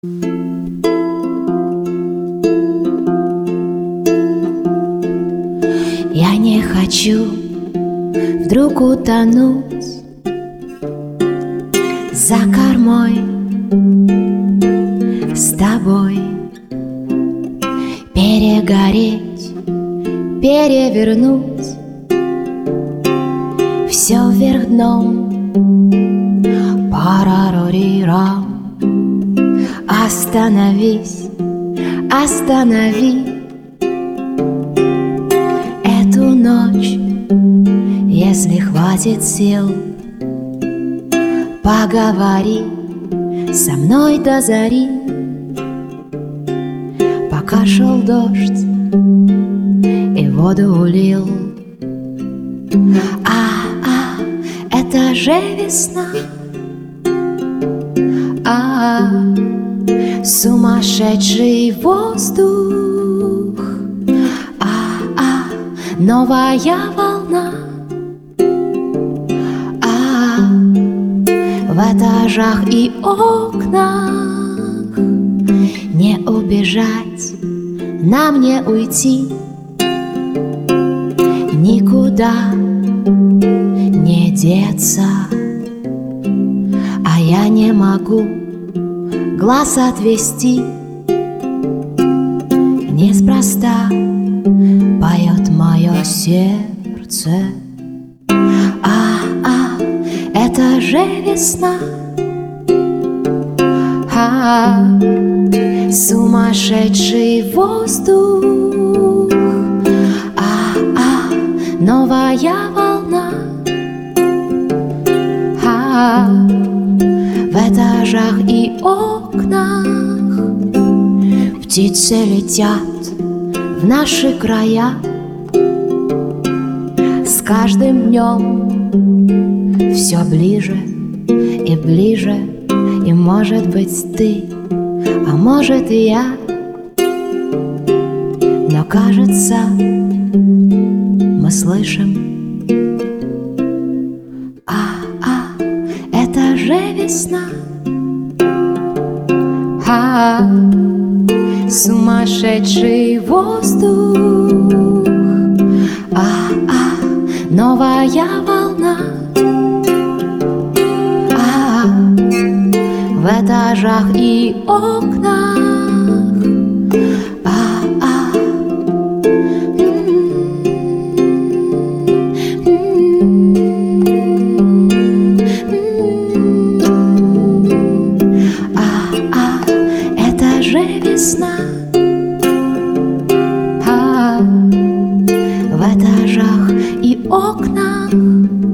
Я не хочу вдруг утонуть за кормой с тобой, перегореть, перевернуть все вверх дном. Парарарирам. Остановись, останови эту ночь, если хватит сил. Поговори со мной до зари, пока шел дождь и воду улил. Это же весна. Сумасшедший воздух, новая волна. В этажах и окнах не убежать, нам не уйти, никуда не деться. А я не могу глаз отвести, неспроста поет мое сердце. Это же весна. Сумасшедший воздух, новая волна. В этажах и окнах птицы летят в наши края. С каждым днем все ближе и ближе, и может быть ты, а может и я. Но кажется, мы слышим. Это же весна. Сумасшедший воздух, новая волна. В этажах и окнах это же весна. В этажах и окнах